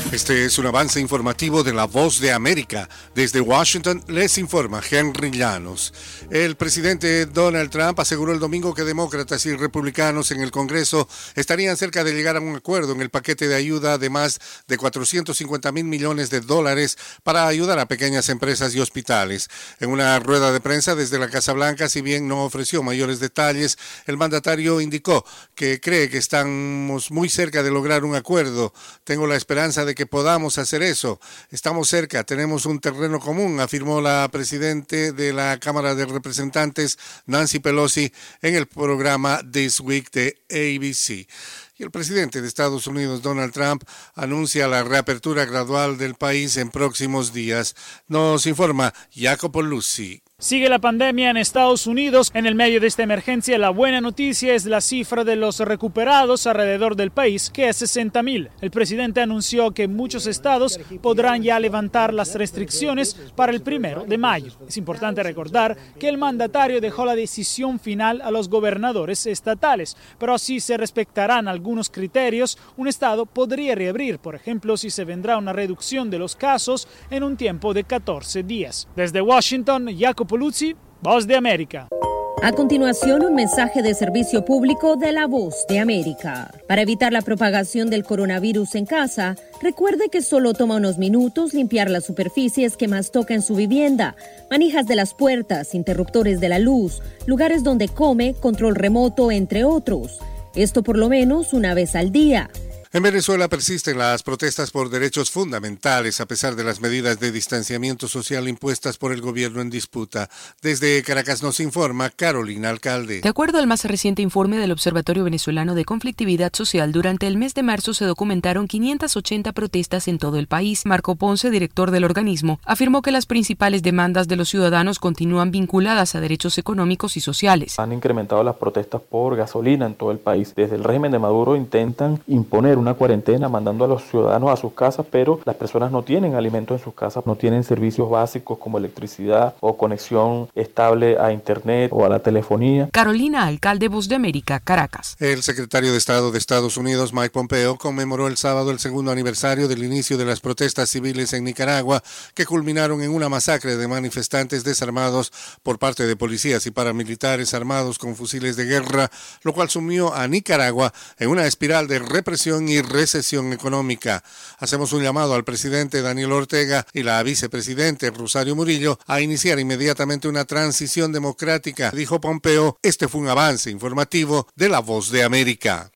Este es un avance informativo de La Voz de América. Desde Washington les informa Henry Llanos. El presidente Donald Trump aseguró el domingo que demócratas y republicanos en el Congreso estarían cerca de llegar a un acuerdo en el paquete de ayuda de más de $450 mil millones para ayudar a pequeñas empresas y hospitales. En una rueda de prensa desde la Casa Blanca, si bien no ofreció mayores detalles, el mandatario indicó que cree que estamos muy cerca de lograr un acuerdo. Tengo la esperanza de que podamos hacer eso. Estamos cerca, tenemos un terreno común, afirmó la presidenta de la Cámara de Representantes, Nancy Pelosi, en el programa This Week de ABC. Y el presidente de Estados Unidos, Donald Trump, anuncia la reapertura gradual del país en próximos días. Nos informa Jacopo Luzzi. Sigue la pandemia en Estados Unidos. En el medio de esta emergencia, la buena noticia es la cifra de los recuperados alrededor del país, que es 60,000. El presidente anunció que muchos estados podrán ya levantar las restricciones para el 1 de mayo. Es importante recordar que el mandatario dejó la decisión final a los gobernadores estatales, pero si se respectarán algunos criterios, un estado podría reabrir, por ejemplo, si se vendrá una reducción de los casos en un tiempo de 14 días. Desde Washington, Jacopo Luzzi, Voz de América. A continuación, un mensaje de servicio público de la Voz de América. Para evitar la propagación del coronavirus en casa, recuerde que solo toma unos minutos limpiar las superficies que más toca en su vivienda, manijas de las puertas, interruptores de la luz, lugares donde come, control remoto, entre otros. Esto por lo menos una vez al día. En Venezuela persisten las protestas por derechos fundamentales a pesar de las medidas de distanciamiento social impuestas por el gobierno en disputa. Desde Caracas nos informa Carolina Alcalde. De acuerdo al más reciente informe del Observatorio Venezolano de Conflictividad Social, durante el mes de marzo se documentaron 580 protestas en todo el país. Marco Ponce, director del organismo, afirmó que las principales demandas de los ciudadanos continúan vinculadas a derechos económicos y sociales. Han incrementado las protestas por gasolina en todo el país. Desde el régimen de Maduro intentan imponer una cuarentena mandando a los ciudadanos a sus casas, pero las personas no tienen alimento en sus casas, no tienen servicios básicos como electricidad o conexión estable a internet o a la telefonía. Carolina Alcalde, Voz de América, Caracas. El secretario de Estado de Estados Unidos, Mike Pompeo, conmemoró el sábado el segundo aniversario del inicio de las protestas civiles en Nicaragua, que culminaron en una masacre de manifestantes desarmados por parte de policías y paramilitares armados con fusiles de guerra, lo cual sumió a Nicaragua en una espiral de represión y recesión económica. Hacemos un llamado al presidente Daniel Ortega y la vicepresidente Rosario Murillo a iniciar inmediatamente una transición democrática, dijo Pompeo. Este fue un avance informativo de La Voz de América.